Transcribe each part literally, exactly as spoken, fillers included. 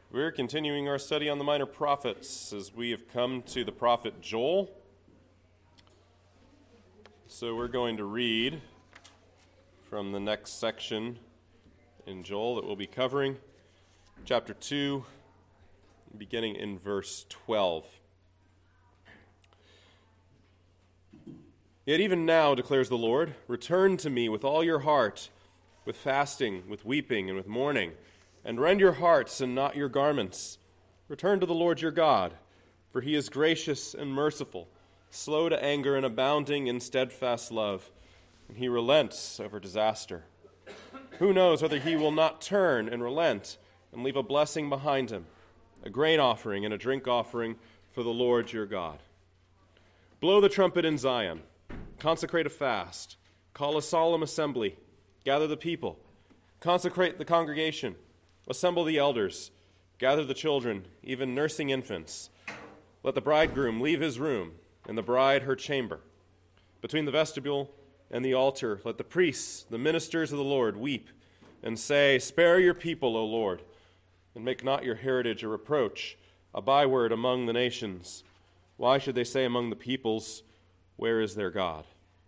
We're continuing our study on the minor prophets as we have come to the prophet Joel. So we're going to read from the next section in Joel that we'll be covering, chapter two, beginning in verse twelve. Yet even now, declares the Lord, return to me with all your heart, with fasting, with weeping, and with mourning, and rend your hearts and not your garments. Return to the Lord your God, for he is gracious and merciful, slow to anger and abounding in steadfast love, and he relents over disaster. Who knows whether he will not turn and relent and leave a blessing behind him, a grain offering and a drink offering for the Lord your God. Blow the trumpet in Zion, consecrate a fast, call a solemn assembly, gather the people, consecrate the congregation, assemble the elders, gather the children, even nursing infants. Let the bridegroom leave his room, and the bride her chamber. Between the vestibule and the altar, let the priests, the ministers of the Lord, weep and say, spare your people, O Lord, and make not your heritage a reproach, a byword among the nations. Why should they say among the peoples, where is their God?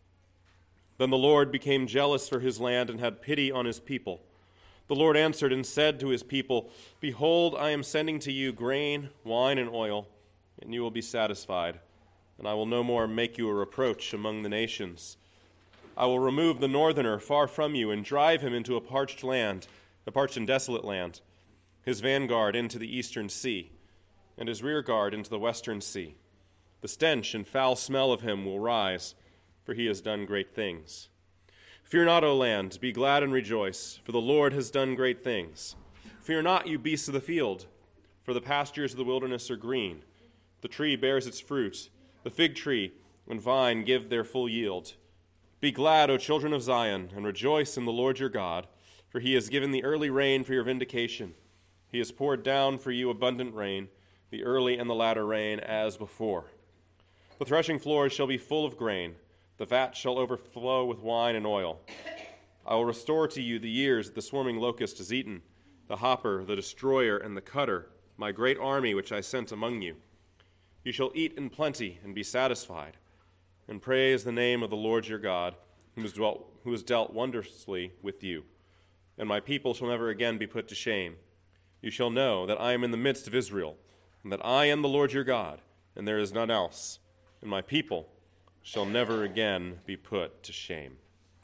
Then the Lord became jealous for his land and had pity on his people. The Lord answered and said to his people, behold, I am sending to you grain, wine, and oil, and you will be satisfied, and I will no more make you a reproach among the nations. I will remove the northerner far from you and drive him into a parched land, a parched and desolate land, his vanguard into the eastern sea, and his rear guard into the western sea. The stench and foul smell of him will rise, for he has done great things. Fear not, O land, be glad and rejoice, for the Lord has done great things. Fear not, you beasts of the field, for the pastures of the wilderness are green. The tree bears its fruit, the fig tree and vine give their full yield. Be glad, O children of Zion, and rejoice in the Lord your God, for he has given the early rain for your vindication. He has poured down for you abundant rain, the early and the latter rain as before. The threshing floors shall be full of grain, the vat shall overflow with wine and oil. I will restore to you the years that the swarming locust has eaten, the hopper, the destroyer, and the cutter, my great army which I sent among you. You shall eat in plenty and be satisfied, and praise the name of the Lord your God, who has dwelt, who has dealt wondrously with you. And my people shall never again be put to shame. You shall know that I am in the midst of Israel, and that I am the Lord your God, and there is none else. And my people shall never again be put to shame.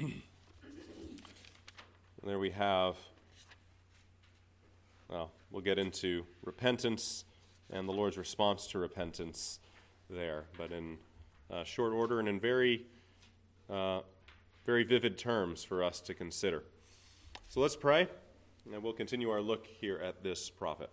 There we have, well, we'll get into repentance and the Lord's response to repentance there, but in uh, short order and in very, uh, very vivid terms for us to consider. So let's pray, and we'll continue our look here at this prophet.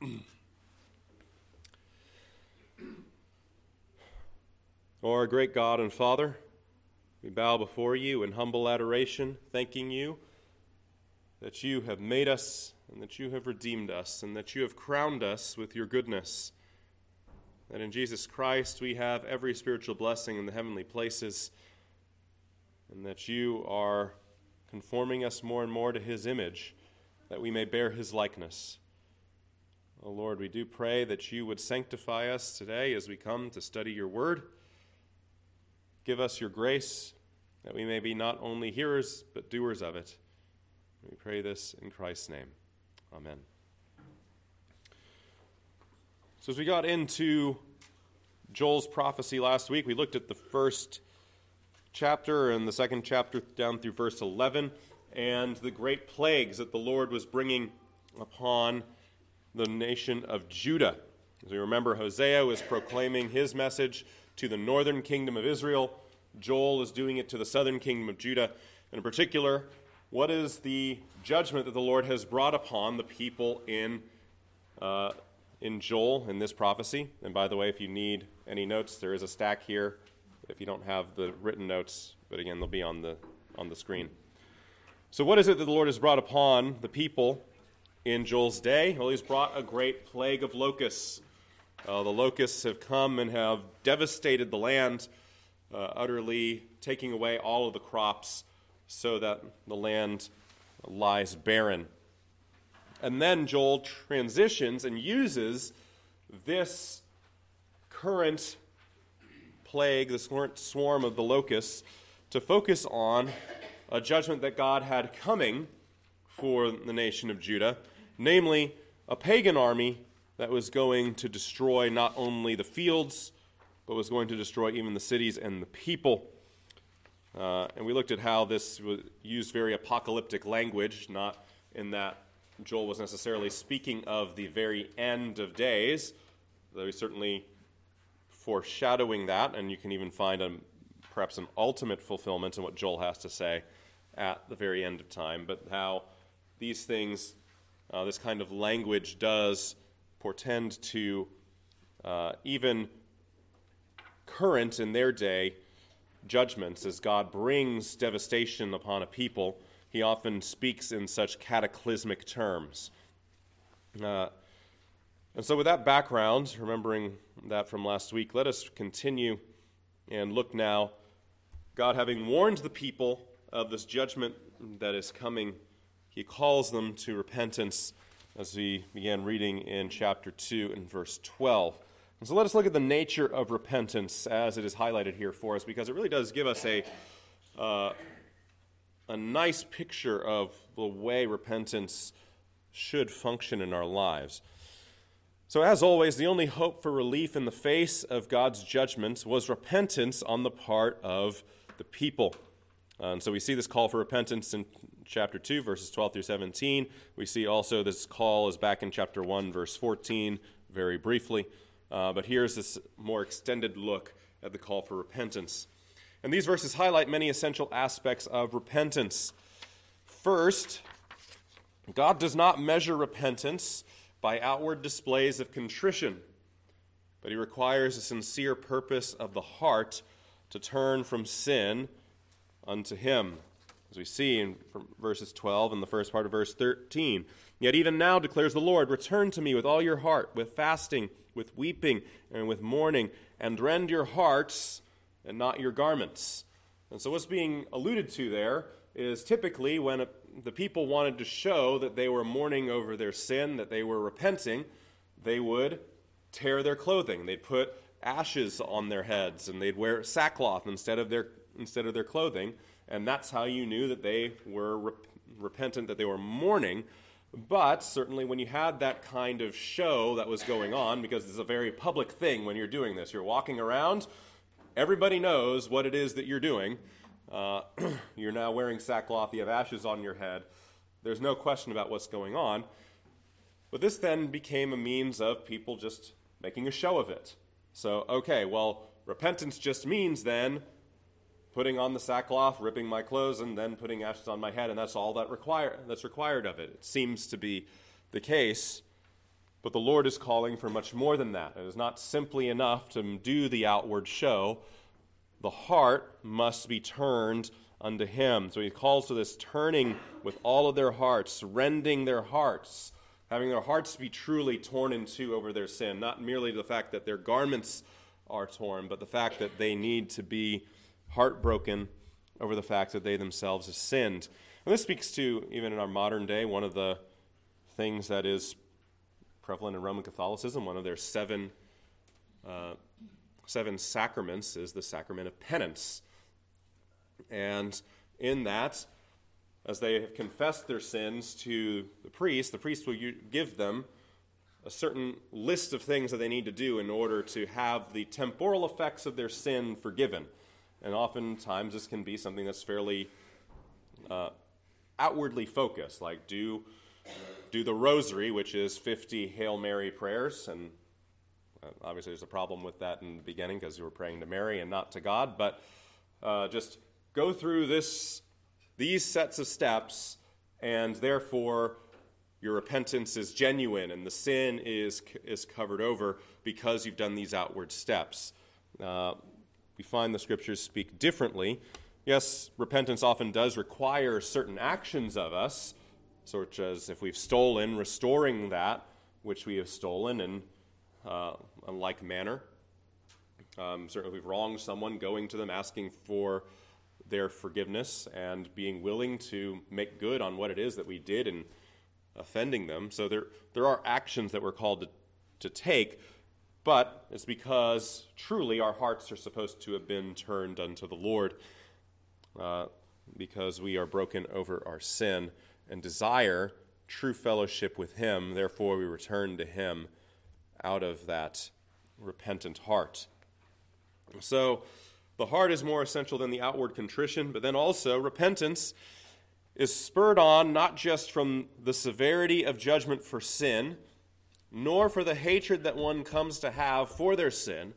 O our great God and Father, we bow before you in humble adoration, thanking you that you have made us and that you have redeemed us and that you have crowned us with your goodness, that in Jesus Christ we have every spiritual blessing in the heavenly places, and that you are conforming us more and more to his image, that we may bear his likeness. O Lord, we do pray that you would sanctify us today as we come to study your word. Give us your grace, that we may be not only hearers, but doers of it. We pray this in Christ's name. Amen. So as we got into Joel's prophecy last week, we looked at the first chapter and the second chapter down through verse eleven, and the great plagues that the Lord was bringing upon the nation of Judah. As we remember, Hosea was proclaiming his message to the northern kingdom of Israel. Joel is doing it to the southern kingdom of Judah. And in particular, what is the judgment that the Lord has brought upon the people in uh, in Joel in this prophecy? And by the way, if you need any notes, there is a stack here. If you don't have the written notes, but again, they'll be on the on the screen. So what is it that the Lord has brought upon the people in Joel's day? Well, he's brought a great plague of locusts. Uh, the locusts have come and have devastated the land, uh, utterly taking away all of the crops so that the land lies barren. And then Joel transitions and uses this current plague, this current swarm of the locusts, to focus on a judgment that God had coming for the nation of Judah, namely a pagan army that was going to destroy not only the fields, but was going to destroy even the cities and the people. Uh, and we looked at how this was used very apocalyptic language, not in that Joel was necessarily speaking of the very end of days, though he's certainly foreshadowing that, and you can even find a, perhaps an ultimate fulfillment in what Joel has to say at the very end of time, but how these things, uh, this kind of language does portend to uh, even current in their day judgments. As God brings devastation upon a people, he often speaks in such cataclysmic terms. Uh, and so with that background, remembering that from last week, let us continue and look now, God having warned the people of this judgment that is coming, he calls them to repentance, as we began reading in chapter two and verse twelve. And so let us look at the nature of repentance as it is highlighted here for us, because it really does give us a, uh, a nice picture of the way repentance should function in our lives. So as always, the only hope for relief in the face of God's judgments was repentance on the part of the people. And so we see this call for repentance in chapter two, verses twelve through seventeen. We see also this call is back in chapter one, verse fourteen, very briefly. Uh, but here's this more extended look at the call for repentance. And these verses highlight many essential aspects of repentance. First, God does not measure repentance by outward displays of contrition, but he requires a sincere purpose of the heart to turn from sin unto him, as we see in verses twelve and the first part of verse thirteen. Yet even now, declares the Lord, return to me with all your heart, with fasting, with weeping, and with mourning, and rend your hearts and not your garments. And so what's being alluded to there is typically when a, the people wanted to show that they were mourning over their sin, that they were repenting, they would tear their clothing. They'd put ashes on their heads, and they'd wear sackcloth instead of their instead of their clothing, and that's how you knew that they were rep- repentant, that they were mourning. But certainly when you had that kind of show that was going on, because it's a very public thing when you're doing this, you're walking around, everybody knows what it is that you're doing. Uh, you're now wearing sackcloth, you have ashes on your head. There's no question about what's going on. But this then became a means of people just making a show of it. So, okay, well, repentance just means then putting on the sackcloth, ripping my clothes, and then putting ashes on my head, and that's all that require, that's required of it. It seems to be the case, but the Lord is calling for much more than that. It is not simply enough to do the outward show. The heart must be turned unto him. So he calls to this turning with all of their hearts, rending their hearts, having their hearts be truly torn in two over their sin, not merely the fact that their garments are torn, but the fact that they need to be heartbroken over the fact that they themselves have sinned. And this speaks to, even in our modern day, one of the things that is prevalent in Roman Catholicism, one of their seven uh, seven sacraments is the sacrament of penance. And in that, as they have confessed their sins to the priest, the priest will give them a certain list of things that they need to do in order to have the temporal effects of their sin forgiven. And oftentimes this can be something that's fairly uh, outwardly focused, like do, do the rosary, which is fifty Hail Mary prayers. And uh, obviously there's a problem with that in the beginning because you were praying to Mary and not to God. But uh, just go through this, these sets of steps, and therefore your repentance is genuine and the sin is, is covered over because you've done these outward steps. Uh, We find the scriptures speak differently. Yes, repentance often does require certain actions of us, such as if we've stolen, restoring that which we have stolen in uh, a like manner. Um, certainly if we've wronged someone, going to them, asking for their forgiveness, and being willing to make good on what it is that we did and offending them. So there, there are actions that we're called to, to take, but it's because truly our hearts are supposed to have been turned unto the Lord, uh, because we are broken over our sin and desire true fellowship with him. Therefore, we return to him out of that repentant heart. So the heart is more essential than the outward contrition, but then also repentance is spurred on not just from the severity of judgment for sin, nor for the hatred that one comes to have for their sin,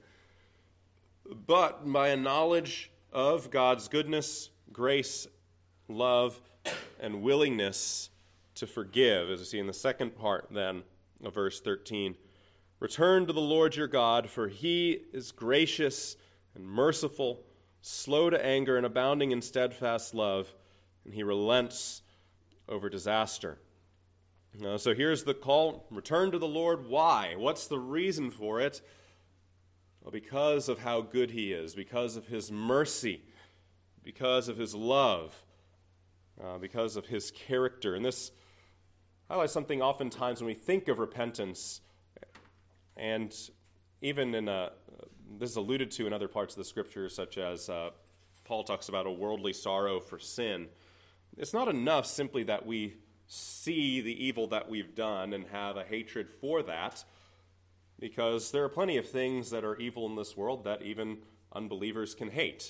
but by a knowledge of God's goodness, grace, love, and willingness to forgive, as we see in the second part then of verse thirteen. Return to the Lord your God, for he is gracious and merciful, slow to anger and abounding in steadfast love, and he relents over disaster. Uh, so here's the call, return to the Lord. Why? What's the reason for it? Well, because of how good he is, because of his mercy, because of his love, uh, because of his character. And this highlights something oftentimes when we think of repentance, and even in a, this is alluded to in other parts of the scriptures, such as uh, Paul talks about a worldly sorrow for sin. It's not enough simply that we see the evil that we've done and have a hatred for that, because there are plenty of things that are evil in this world that even unbelievers can hate.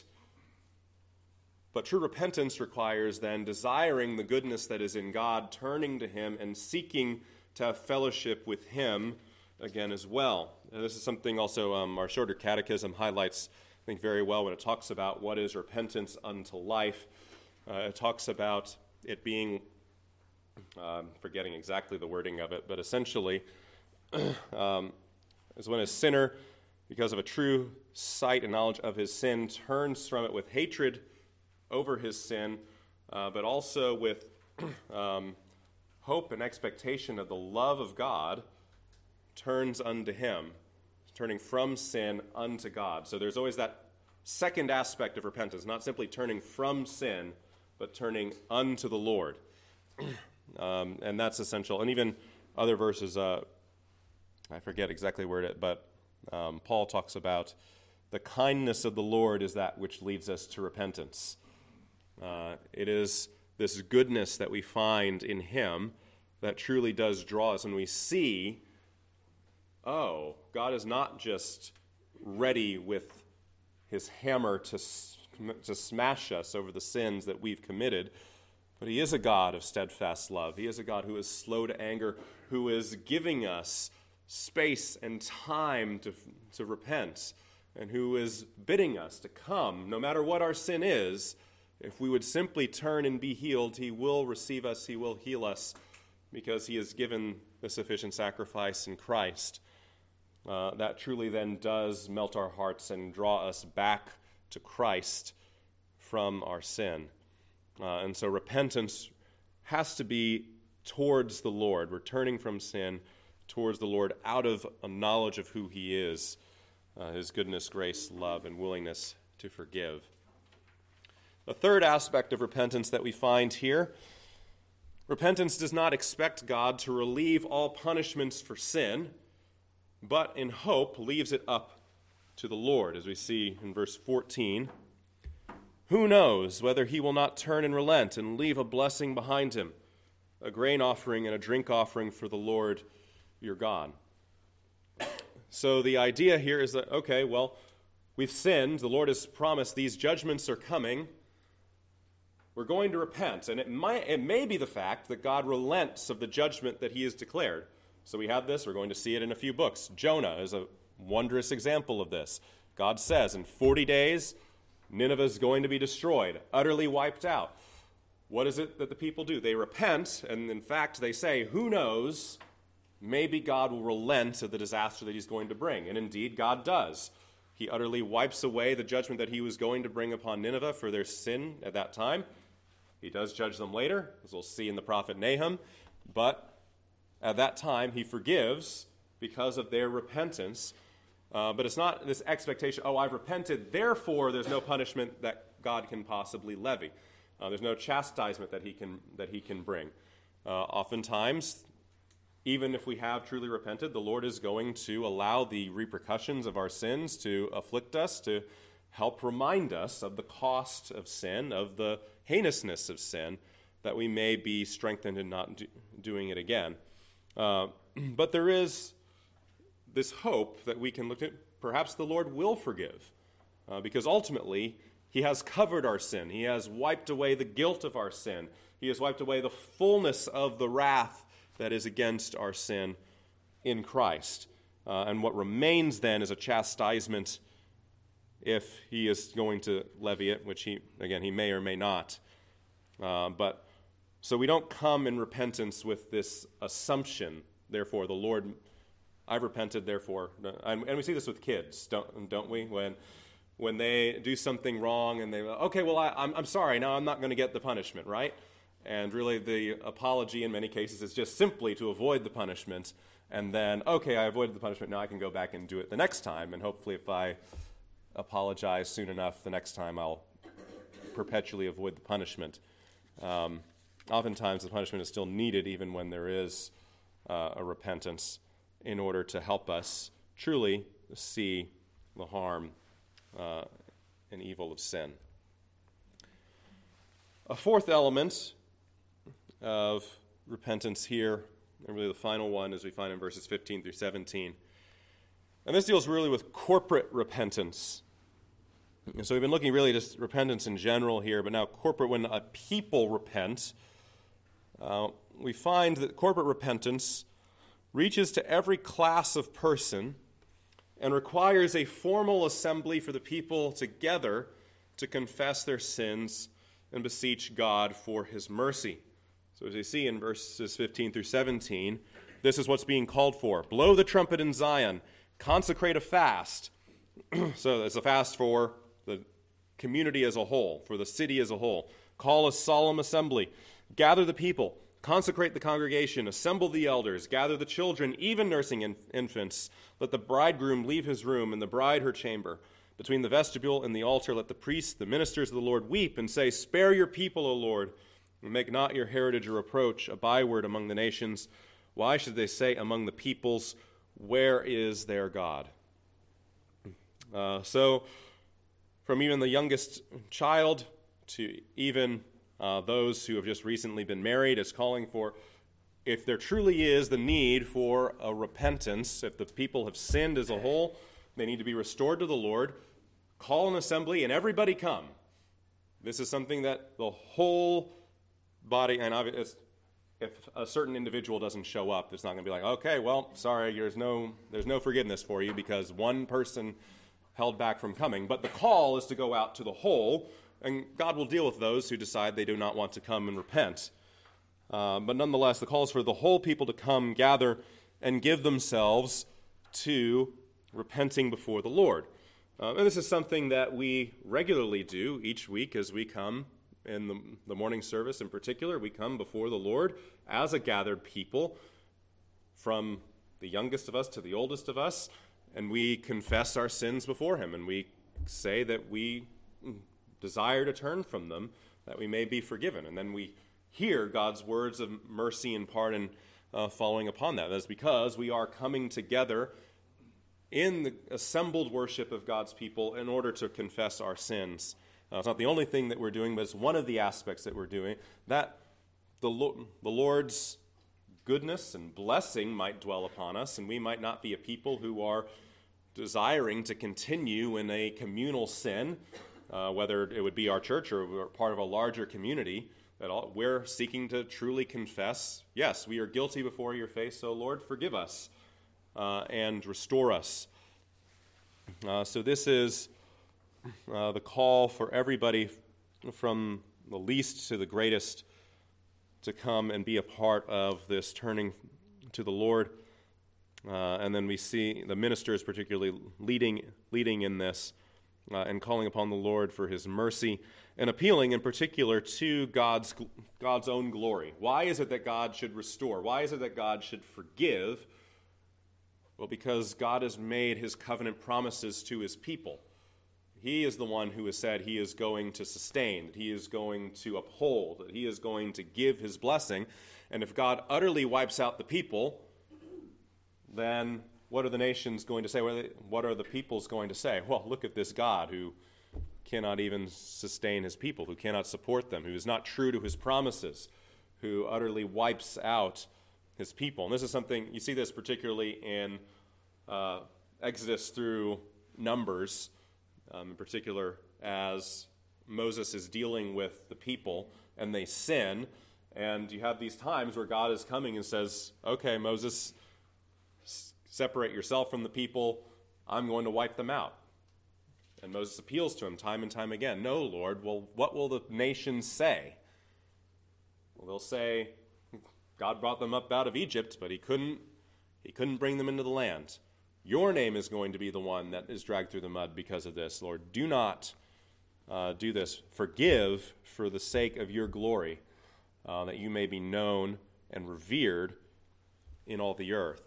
But true repentance requires then desiring the goodness that is in God, turning to him, and seeking to have fellowship with him again as well. And this is something also um, our shorter catechism highlights, I think, very well when it talks about what is repentance unto life. Uh, it talks about it being, uh, forgetting exactly the wording of it, but essentially um, is when a sinner, because of a true sight and knowledge of his sin, turns from it with hatred over his sin, uh, but also with um, hope and expectation of the love of God, turns unto him, turning from sin unto God. So there's always that second aspect of repentance, not simply turning from sin, but turning unto the Lord. um, and that's essential. And even other verses, uh, I forget exactly where it, but um, Paul talks about the kindness of the Lord is that which leads us to repentance. Uh, it is this goodness that we find in him that truly does draw us, and we see, oh, God is not just ready with his hammer to, to smash us over the sins that we've committed, but he is a God of steadfast love. He is a God who is slow to anger, who is giving us space and time to, to repent, and who is bidding us to come, no matter what our sin is. If we would simply turn and be healed, he will receive us, he will heal us, because he has given the sufficient sacrifice in Christ. Uh, that truly then does melt our hearts and draw us back to Christ from our sin. Uh, and so repentance has to be towards the Lord, returning from sin towards the Lord out of a knowledge of who he is, uh, his goodness, grace, love, and willingness to forgive. The third aspect of repentance that we find here, repentance does not expect God to relieve all punishments for sin, but in hope leaves it up to the Lord, as we see in verse fourteen. Who knows whether he will not turn and relent and leave a blessing behind him, a grain offering and a drink offering for the Lord your God. So the idea here is that, okay, well, we've sinned. The Lord has promised these judgments are coming. We're going to repent, and it might, it may be the fact that God relents of the judgment that he has declared. So we have this, we're going to see it in a few books. Jonah is a wondrous example of this. God says in forty days, Nineveh is going to be destroyed, utterly wiped out. What is it that the people do? They repent, and in fact they say, who knows, maybe God will relent of the disaster that he's going to bring. And indeed, God does. He utterly wipes away the judgment that he was going to bring upon Nineveh for their sin at that time. He does judge them later, as we'll see in the prophet Nahum, but at that time he forgives because of their repentance. Uh, but it's not this expectation, oh, I've repented, therefore there's no punishment that God can possibly levy. Uh, there's no chastisement that he can that he can bring. Uh, oftentimes, even if we have truly repented, the Lord is going to allow the repercussions of our sins to afflict us, to help remind us of the cost of sin, of the heinousness of sin, that we may be strengthened in not do, doing it again. Uh, but there is this hope that we can look at. Perhaps the Lord will forgive, uh, because ultimately he has covered our sin. He has wiped away the guilt of our sin. He has wiped away the fullness of the wrath that is against our sin in Christ. Uh, and what remains then is a chastisement if he is going to levy it, which he, again, he may or may not. Uh, but so we don't come in repentance with this assumption, therefore the Lord, I've repented, therefore, and, and we see this with kids, don't don't we? When when they do something wrong and they, okay, well, I, I'm I'm sorry, now I'm not going to get the punishment, right? And really the apology in many cases is just simply to avoid the punishment, and then, okay, I avoided the punishment, now I can go back and do it the next time, and hopefully if I apologize soon enough, the next time I'll perpetually avoid the punishment. Um, oftentimes the punishment is still needed even when there is uh, a repentance in order to help us truly see the harm uh, and evil of sin. A fourth element of repentance here, and really the final one, as we find in verses fifteen through seventeen. And this deals really with corporate repentance. And so we've been looking really just repentance in general here, but now corporate, when a people repent, uh, we find that corporate repentance reaches to every class of person and requires a formal assembly for the people together to confess their sins and beseech God for his mercy. So as you see in verses fifteen through seventeen, this is what's being called for. Blow the trumpet in Zion, consecrate a fast. So it's a fast for the community as a whole, for the city as a whole. Call a solemn assembly. Gather the people. Consecrate the congregation. Assemble the elders. Gather the children, even nursing in- infants. Let the bridegroom leave his room and the bride her chamber. Between the vestibule and the altar, let the priests, the ministers of the Lord, weep and say, Spare your people, O Lord, and make not your heritage a reproach, a byword among the nations. Why should they say among the peoples, Where is their God? Uh, so, from even the youngest child to even uh, those who have just recently been married, is calling for, if there truly is the need for a repentance, if the people have sinned as a whole, they need to be restored to the Lord, call an assembly and everybody come. This is something that the whole body, and if a certain individual doesn't show up, it's not going to be like, okay, well, sorry, there's no, there's no forgiveness for you because one person held back from coming. But the call is to go out to the whole, and God will deal with those who decide they do not want to come and repent. Uh, but nonetheless, the call is for the whole people to come, gather, and give themselves to repenting before the Lord. Uh, and this is something that we regularly do each week as we come in the, the morning service in particular. We come before the Lord as a gathered people, from the youngest of us to the oldest of us, and we confess our sins before him, and we say that we desire to turn from them, that we may be forgiven. And then we hear God's words of mercy and pardon uh, following upon that. That's because we are coming together in the assembled worship of God's people in order to confess our sins. Uh, it's not the only thing that we're doing, but it's one of the aspects that we're doing, that the, Lo- the Lord's goodness and blessing might dwell upon us, and we might not be a people who are desiring to continue in a communal sin, uh, whether it would be our church or we're part of a larger community, that all, we're seeking to truly confess, yes, we are guilty before your face, so Lord, forgive us uh, and restore us. Uh, so this is uh, the call for everybody from the least to the greatest to come and be a part of this turning to the Lord. Uh, and then we see the ministers particularly leading leading in this uh, and calling upon the Lord for his mercy and appealing in particular to God's God's own glory. Why is it that God should restore? Why is it that God should forgive? Well, because God has made his covenant promises to his people. He is the one who has said he is going to sustain, that he is going to uphold, that he is going to give his blessing. And if God utterly wipes out the people, then what are the nations going to say? What are the peoples going to say? Well, look at this God who cannot even sustain his people, who cannot support them, who is not true to his promises, who utterly wipes out his people. And this is something, you see this particularly in uh, Exodus through Numbers, um, in particular as Moses is dealing with the people and they sin. And you have these times where God is coming and says, okay, Moses, s- separate yourself from the people. I'm going to wipe them out. And Moses appeals to him time and time again. No, Lord, well, what will the nations say? Well, they'll say, God brought them up out of Egypt, but he couldn't, he couldn't bring them into the land. Your name is going to be the one that is dragged through the mud because of this. Lord, do not uh, do this. Forgive for the sake of your glory, uh, that you may be known and revered in all the earth.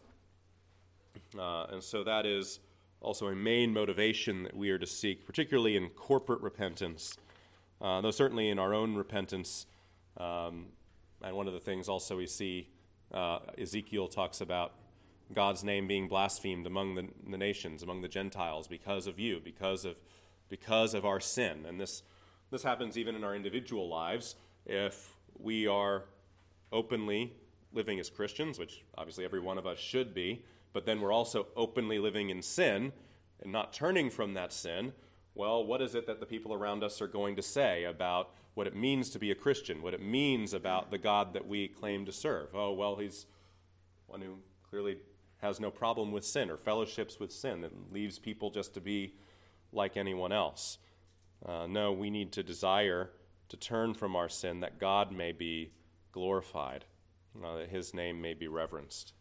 Uh, and so that is also a main motivation that we are to seek, particularly in corporate repentance, uh, though certainly in our own repentance. Um, and one of the things also we see, uh, Ezekiel talks about God's name being blasphemed among the, the nations, among the Gentiles, because of you, because of because of our sin. And this this happens even in our individual lives. If we are openly living as Christians, which obviously every one of us should be, but then we're also openly living in sin and not turning from that sin, well, what is it that the people around us are going to say about what it means to be a Christian, what it means about the God that we claim to serve? Oh, well, he's one who clearly has no problem with sin or fellowships with sin, that leaves people just to be like anyone else. Uh, no, we need to desire to turn from our sin that God may be glorified, uh, that his name may be reverenced.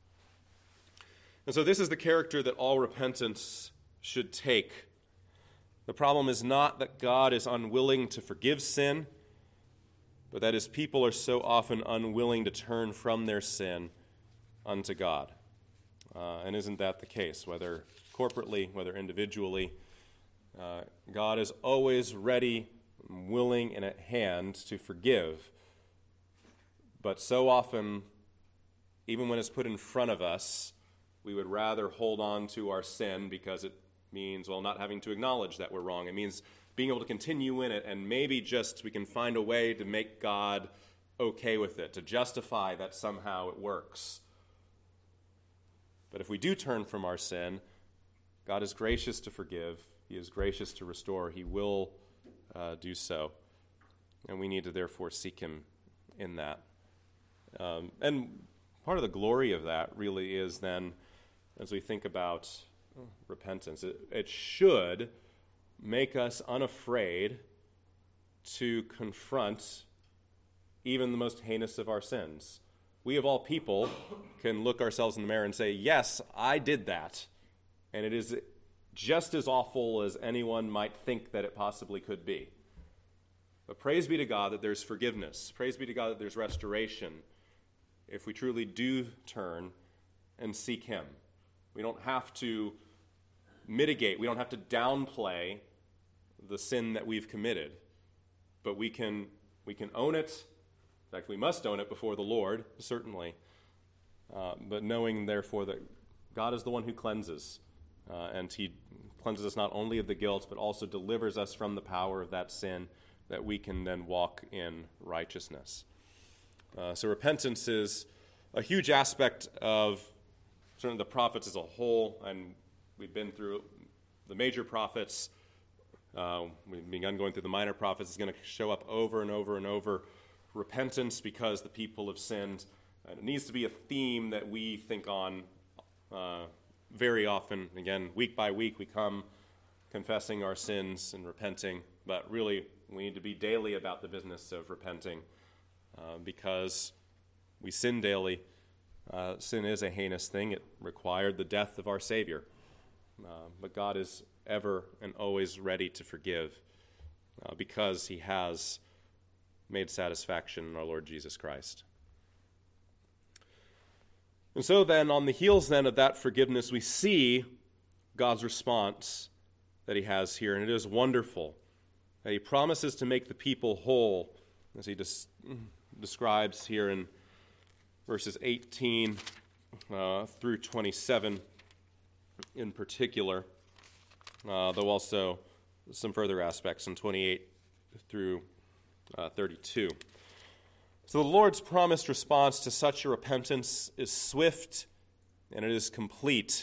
And so this is the character that all repentance should take. The problem is not that God is unwilling to forgive sin, but that his people are so often unwilling to turn from their sin unto God. Uh, and isn't that the case, whether corporately, whether individually? Uh, God is always ready, willing, and at hand to forgive. But so often, even when it's put in front of us, we would rather hold on to our sin because it means, well, not having to acknowledge that we're wrong. It means being able to continue in it, and maybe just we can find a way to make God okay with it, to justify that somehow it works. But if we do turn from our sin, God is gracious to forgive. He is gracious to restore. He will uh, do so. And we need to therefore seek him in that. Um, and part of the glory of that really is then, as we think about repentance, it, it should make us unafraid to confront even the most heinous of our sins. We of all people can look ourselves in the mirror and say, yes, I did that. And it is just as awful as anyone might think that it possibly could be. But praise be to God that there's forgiveness. Praise be to God that there's restoration if we truly do turn and seek him. We don't have to mitigate. We don't have to downplay the sin that we've committed. But we can, we can own it. In fact, we must own it before the Lord, certainly. Uh, but knowing, therefore, that God is the one who cleanses. Uh, and he cleanses us not only of the guilt, but also delivers us from the power of that sin, that we can then walk in righteousness. Uh, so repentance is a huge aspect of certainly the prophets as a whole, and we've been through the major prophets. Uh, we've begun going through the minor prophets. It's going to show up over and over and over. Repentance because the people have sinned. And it needs to be a theme that we think on uh, very often. Again, week by week we come confessing our sins and repenting, but really we need to be daily about the business of repenting uh, because we sin daily. Uh, sin is a heinous thing. It required the death of our Savior. Uh, but God is ever and always ready to forgive uh, because he has made satisfaction in our Lord Jesus Christ. And so then, on the heels then of that forgiveness, we see God's response that he has here, and it is wonderful that he promises to make the people whole, as he des- describes here in verses eighteen uh, through twenty-seven in particular, uh, though also some further aspects in twenty-eight through uh, thirty-two. So the Lord's promised response to such a repentance is swift and it is complete.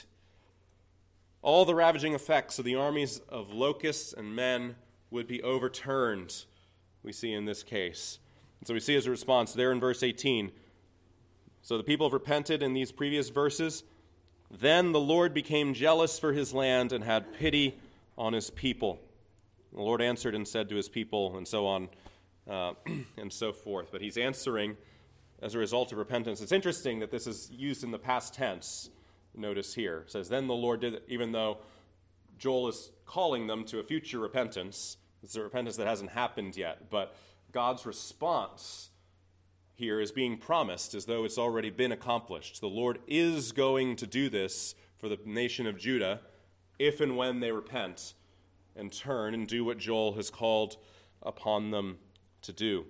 All the ravaging effects of the armies of locusts and men would be overturned, we see in this case. And so we see as a response there in verse eighteen. So the people have repented in these previous verses. Then the Lord became jealous for his land and had pity on his people. The Lord answered and said to his people, and so on uh, and so forth. But he's answering as a result of repentance. It's interesting that this is used in the past tense. Notice here. It says, then the Lord did it, even though Joel is calling them to a future repentance. It's a repentance that hasn't happened yet. But God's response here is being promised as though it's already been accomplished. The Lord is going to do this for the nation of Judah if and when they repent and turn and do what Joel has called upon them to do.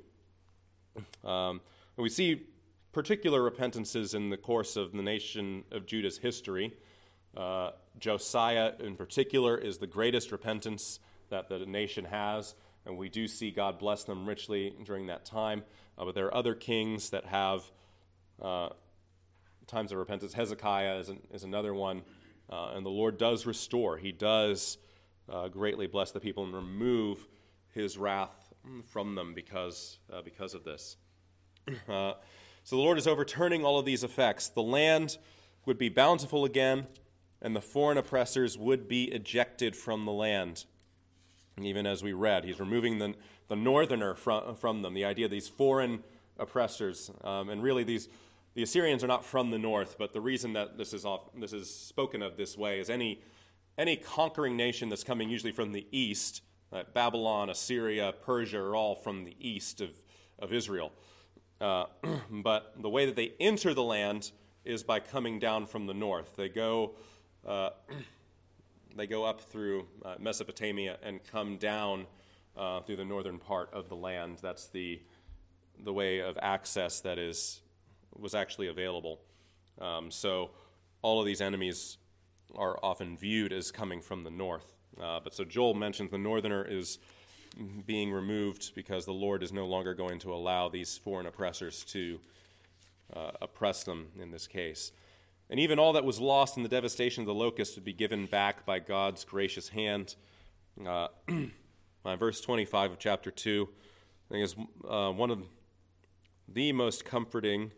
Um, and we see particular repentances in the course of the nation of Judah's history. Uh, Josiah in particular is the greatest repentance that the nation has, and we do see God bless them richly during that time. Uh, but there are other kings that have uh, times of repentance. Hezekiah is, an, is another one, uh, and the Lord does restore. He does uh, greatly bless the people and remove his wrath from them because, uh, because of this. Uh, so the Lord is overturning all of these effects. The land would be bountiful again, and the foreign oppressors would be ejected from the land. And even as we read, he's removing the, the northerner from, from them, the idea of these foreign oppressors. Um, and really, these the Assyrians are not from the north, but the reason that this is off, this is spoken of this way is any, any conquering nation that's coming usually from the east, like Babylon, Assyria, Persia, are all from the east of, of Israel. Uh, but the way that they enter the land is by coming down from the north. They go... Uh, They go up through uh, Mesopotamia and come down uh, through the northern part of the land. That's the the way of access that is was actually available. Um, so all of these enemies are often viewed as coming from the north. Uh, but so Joel mentions the northerner is being removed because the Lord is no longer going to allow these foreign oppressors to uh, oppress them in this case. And even all that was lost in the devastation of the locusts would be given back by God's gracious hand. Uh, verse twenty-five of chapter two, I think, is uh, one of the most comforting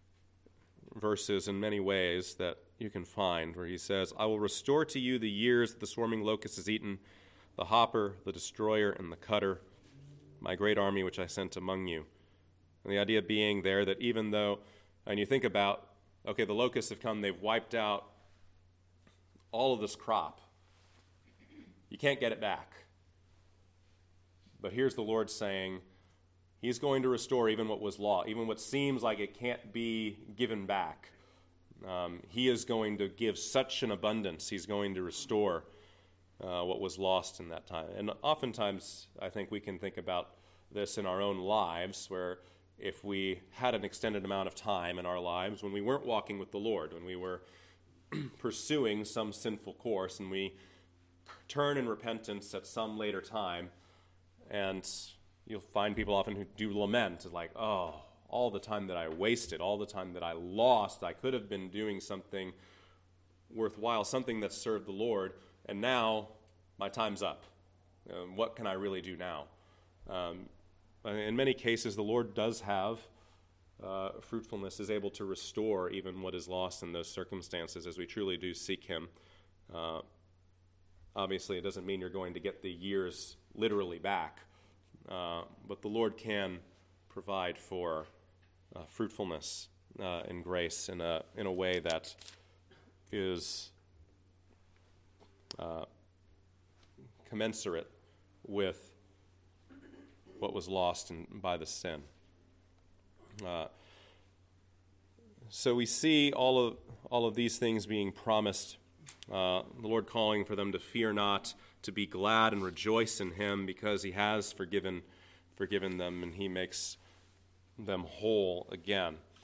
verses in many ways that you can find, where he says, I will restore to you the years that the swarming locust has eaten, the hopper, the destroyer, and the cutter, my great army which I sent among you. And the idea being there that even though, and you think about, okay, the locusts have come, they've wiped out all of this crop. You can't get it back. But here's the Lord saying, he's going to restore even what was lost, even what seems like it can't be given back. Um, he is going to give such an abundance. He's going to restore uh, what was lost in that time. And oftentimes, I think we can think about this in our own lives, where if we had an extended amount of time in our lives when we weren't walking with the Lord, when we were pursuing some sinful course, and we turn in repentance at some later time, and you'll find people often who do lament, like, oh, all the time that I wasted, all the time that I lost, I could have been doing something worthwhile, something that served the Lord, and now my time's up. Um, what can I really do now? Um, In many cases, the Lord does have uh, fruitfulness, is able to restore even what is lost in those circumstances as we truly do seek him. Uh, obviously, it doesn't mean you're going to get the years literally back, uh, but the Lord can provide for uh, fruitfulness uh, and grace in a, in a way that is uh, commensurate with what was lost in, by the sin. Uh, so we see all of all of these things being promised. Uh, the Lord calling for them to fear not, to be glad and rejoice in him, because he has forgiven forgiven them and he makes them whole again.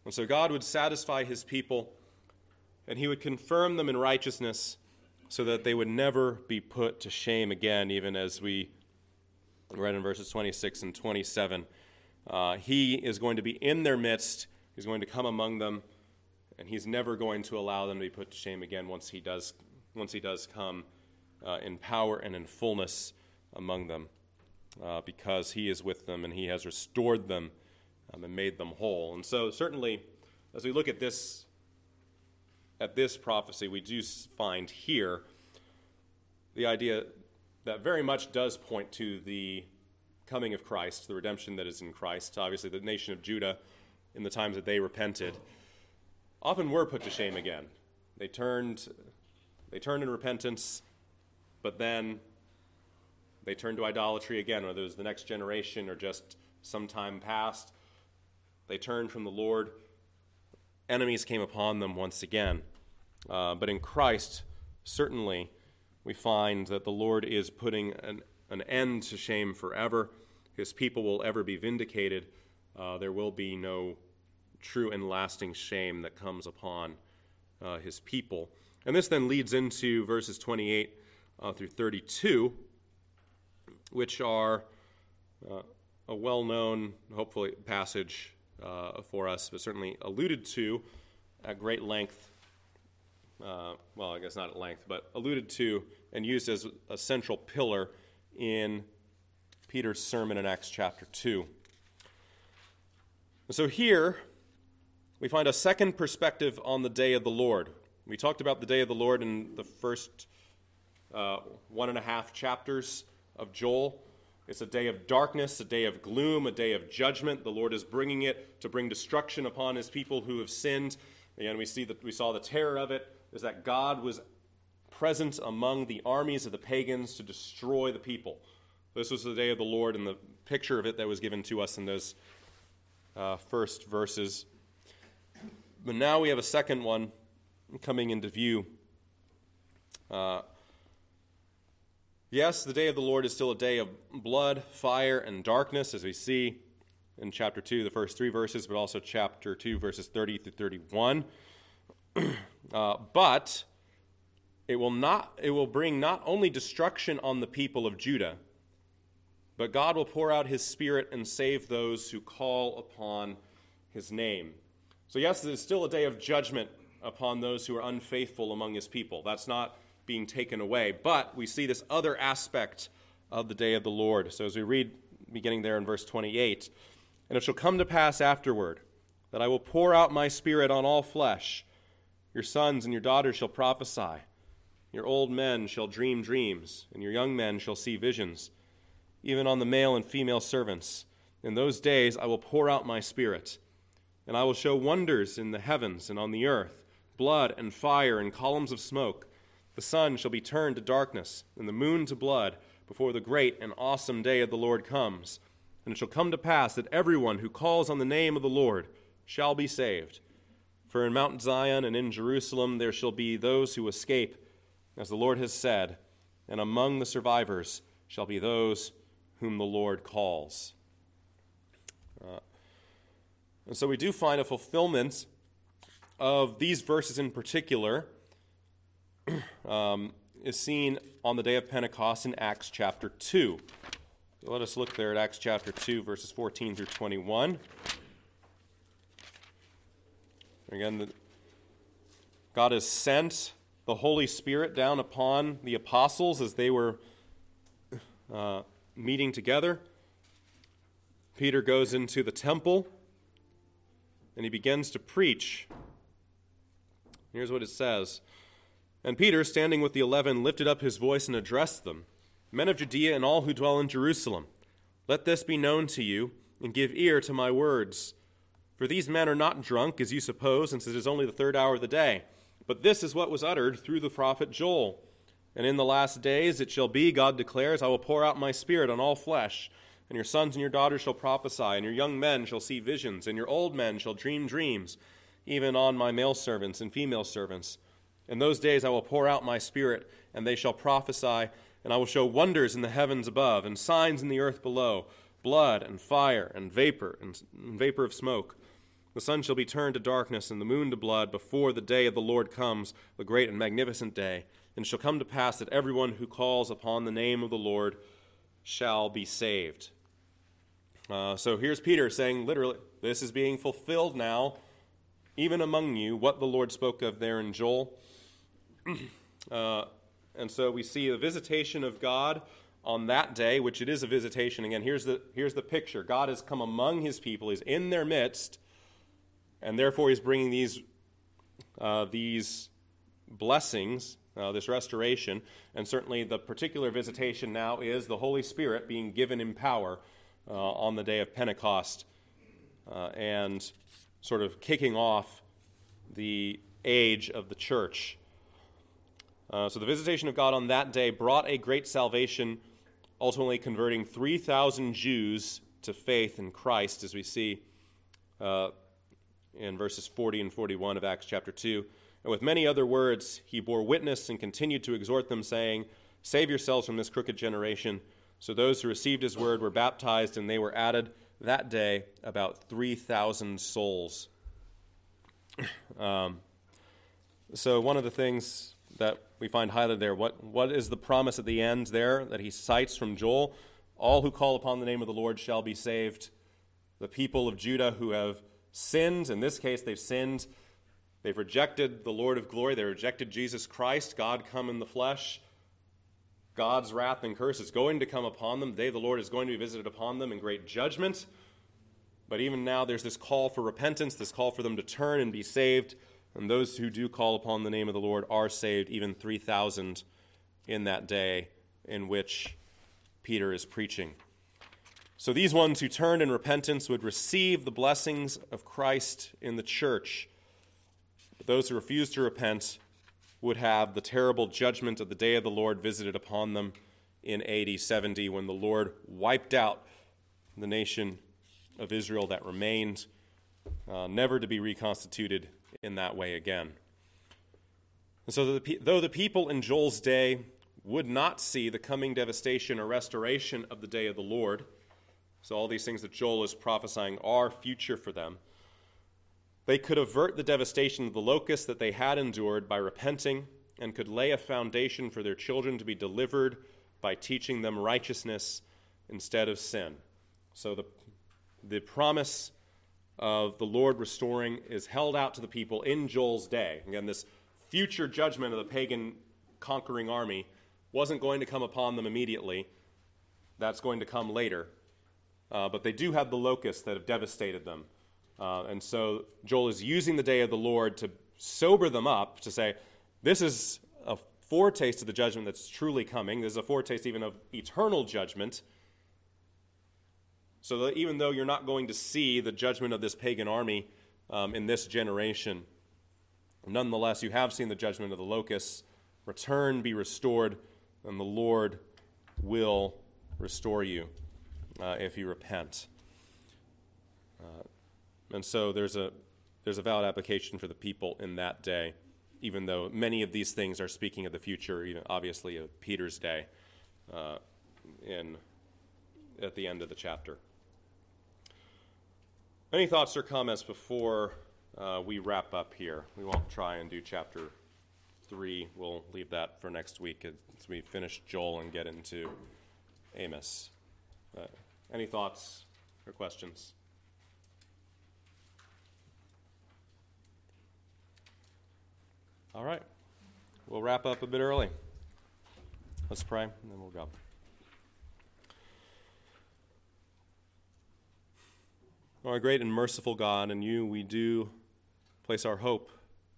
And so God would satisfy his people, and he would confirm them in righteousness so that they would never be put to shame again, even as we read in verses twenty-six and twenty-seven. Uh, he is going to be in their midst. He's going to come among them, and he's never going to allow them to be put to shame again once he does, once he does come uh, in power and in fullness among them, uh, because he is with them and he has restored them um, and made them whole. And so certainly, as we look at this at this prophecy, we do find here the idea that very much does point to the coming of Christ, the redemption that is in Christ. Obviously, the nation of Judah, in the times that they repented, often were put to shame again. They turned, they turned in repentance, but then they turned to idolatry again, whether it was the next generation or just some time past. They turned from the Lord. Enemies came upon them once again. Uh, but in Christ, certainly, we find that the Lord is putting an, an end to shame forever. His people will ever be vindicated. Uh, there will be no true and lasting shame that comes upon uh, his people. And this then leads into verses twenty-eight uh, through thirty-two, which are uh, a well-known, hopefully, passage uh, for us, but certainly alluded to at great length. Uh, well, I guess not at length, but alluded to and used as a central pillar in Peter's sermon in Acts chapter two. So here, we find a second perspective on the day of the Lord. We talked about the day of the Lord in the first uh, one and a half chapters of Joel. It's a day of darkness, a day of gloom, a day of judgment. The Lord is bringing it to bring destruction upon his people who have sinned. Again, we see that we saw the terror of it, is that God was present among the armies of the pagans to destroy the people. This was the day of the Lord, and the picture of it that was given to us in those uh, first verses. But now we have a second one coming into view. Uh, yes, the day of the Lord is still a day of blood, fire, and darkness, as we see in chapter two, the first three verses, but also chapter two, verses thirty through thirty-one. uh, but it will not. It will bring not only destruction on the people of Judah, but God will pour out his Spirit and save those who call upon his name. So yes, it is still a day of judgment upon those who are unfaithful among his people. That's not being taken away. But we see this other aspect of the day of the Lord. So as we read, beginning there in verse twenty-eight, "And it shall come to pass afterward that I will pour out my Spirit on all flesh. Your sons and your daughters shall prophesy. Your old men shall dream dreams, and your young men shall see visions, even on the male and female servants. In those days I will pour out my Spirit, and I will show wonders in the heavens and on the earth, blood and fire and columns of smoke. The sun shall be turned to darkness, and the moon to blood, before the great and awesome day of the Lord comes. And it shall come to pass that everyone who calls on the name of the Lord shall be saved. For in Mount Zion and in Jerusalem there shall be those who escape, as the Lord has said, and among the survivors shall be those whom the Lord calls." Uh, and so we do find a fulfillment of these verses in particular um, is seen on the day of Pentecost in Acts chapter two. So let us look there at Acts chapter two, verses fourteen through twenty-one. Again, the, God has sent the Holy Spirit down upon the apostles as they were uh, meeting together. Peter goes into the temple and he begins to preach. Here's what it says. "And Peter, standing with the eleven, lifted up his voice and addressed them. 'Men of Judea and all who dwell in Jerusalem, let this be known to you, and give ear to my words. For these men are not drunk, as you suppose, since it is only the third hour of the day. But this is what was uttered through the prophet Joel. And in the last days it shall be, God declares, I will pour out my Spirit on all flesh, and your sons and your daughters shall prophesy, and your young men shall see visions, and your old men shall dream dreams, even on my male servants and female servants. In those days I will pour out my Spirit, and they shall prophesy, and I will show wonders in the heavens above, and signs in the earth below, blood and fire and vapor, and vapor of smoke. The sun shall be turned to darkness and the moon to blood before the day of the Lord comes, the great and magnificent day. And it shall come to pass that everyone who calls upon the name of the Lord shall be saved. Uh, so here's Peter saying, literally, this is being fulfilled now, even among you, what the Lord spoke of there in Joel. uh, and so we see the visitation of God on that day, which it is a visitation. Again, here's the, here's the picture. God has come among his people. He's in their midst, and therefore he's bringing these, uh, these blessings, uh, this restoration. And certainly the particular visitation now is the Holy Spirit being given in power uh, on the day of Pentecost uh, and sort of kicking off the age of the church. Uh, so the visitation of God on that day brought a great salvation, ultimately converting three thousand Jews to faith in Christ, as we see uh, in verses forty and forty-one of Acts chapter two. And with many other words, he bore witness and continued to exhort them, saying, "Save yourselves from this crooked generation." So those who received his word were baptized, and they were added that day about three thousand souls. Um, so one of the things that we find highlighted there, what, what is the promise at the end there that he cites from Joel? All who call upon the name of the Lord shall be saved. The people of Judah who have sinned, in this case they've sinned, they've rejected the Lord of glory, they rejected Jesus Christ, God come in the flesh. God's wrath and curse is going to come upon them. The day of the Lord is going to be visited upon them in great judgment. But even now there's this call for repentance, this call for them to turn and be saved. And those who do call upon the name of the Lord are saved, even three thousand in that day in which Peter is preaching. So these ones who turned in repentance would receive the blessings of Christ in the church. But those who refused to repent would have the terrible judgment of the day of the Lord visited upon them in A D seventy, when the Lord wiped out the nation of Israel that remained, uh, never to be reconstituted in that way again. And so the, though the people in Joel's day would not see the coming devastation or restoration of the day of the Lord, so all these things that Joel is prophesying are future for them, they could avert the devastation of the locusts that they had endured by repenting, and could lay a foundation for their children to be delivered by teaching them righteousness instead of sin. So the The promise of the Lord restoring is held out to the people in Joel's day. Again, this future judgment of the pagan conquering army wasn't going to come upon them immediately. That's going to come later. Uh, but they do have the locusts that have devastated them. Uh, and so Joel is using the day of the Lord to sober them up, to say, this is a foretaste of the judgment that's truly coming. This is a foretaste even of eternal judgment. So that even though you're not going to see the judgment of this pagan army um, in this generation, nonetheless, you have seen the judgment of the locusts. Return, be restored, and the Lord will restore you uh, if you repent. Uh, and so there's a there's a valid application for the people in that day, even though many of these things are speaking of the future, even obviously of Peter's day uh, in at the end of the chapter. Any thoughts or comments before uh, we wrap up here? We won't try and do chapter three. We'll leave that for next week as we finish Joel and get into Amos. Uh, any thoughts or questions? All right. We'll wrap up a bit early. Let's pray, and then we'll go. Our great and merciful God, in you we do place our hope.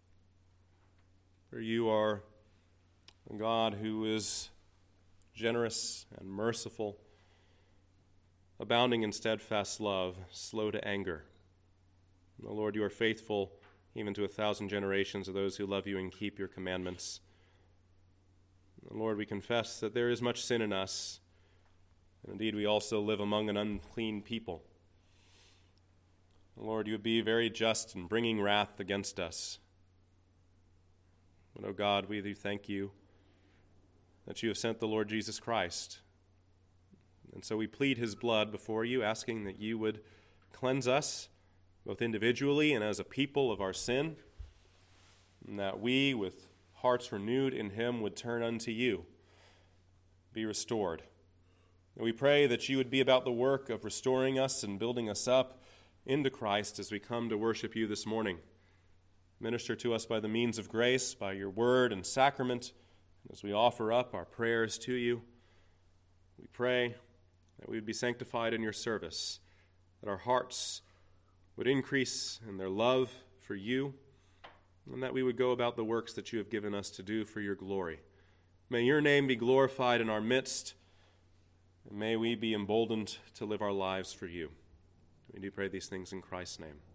For you are a God who is generous and merciful, abounding in steadfast love, slow to anger. And, O Lord, you are faithful even to a thousand generations of those who love you and keep your commandments. And, Lord, we confess that there is much sin in us, and indeed we also live among an unclean people. Lord, you would be very just in bringing wrath against us. But, oh God, we do thank you that you have sent the Lord Jesus Christ. And so we plead his blood before you, asking that you would cleanse us both individually and as a people of our sin, and that we, with hearts renewed in him, would turn unto you, be restored. And we pray that you would be about the work of restoring us and building us up into Christ as we come to worship you this morning. Minister to us by the means of grace, by your word and sacrament, as we offer up our prayers to you. We pray that we would be sanctified in your service, that our hearts would increase in their love for you, and that we would go about the works that you have given us to do for your glory. May your name be glorified in our midst, and may we be emboldened to live our lives for you. We do pray these things in Christ's name.